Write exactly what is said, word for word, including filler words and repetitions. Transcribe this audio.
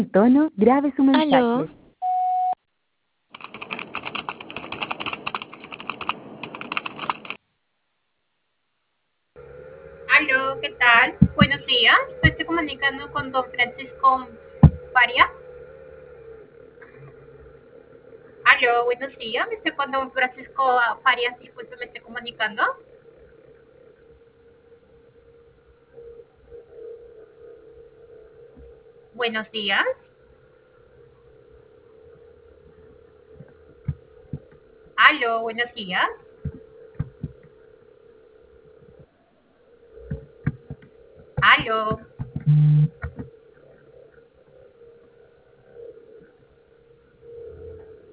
Tono, grabe su Aló, mensaje. Aló, ¿qué tal? Buenos días. Me estoy comunicando con don Francisco Faria. Aló, buenos días. Me estoy con don Francisco Farias. Disculpe, me estoy comunicando. Buenos días. Aló, buenos días. Aló.